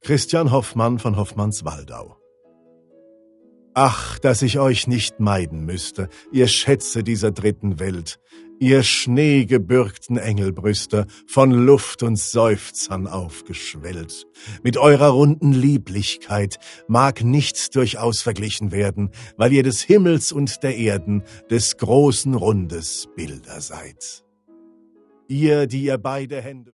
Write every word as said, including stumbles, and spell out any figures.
Christian Hoffmann von Hoffmanns-Waldau. Ach, dass ich euch nicht meiden müsste, ihr Schätze dieser dritten Welt, ihr schneegebürgten Engelbrüste, von Luft und Seufzern aufgeschwellt. Mit eurer runden Lieblichkeit mag nichts durchaus verglichen werden, weil ihr des Himmels und der Erden, des großen Rundes Bilder seid. Ihr, die ihr beide Hände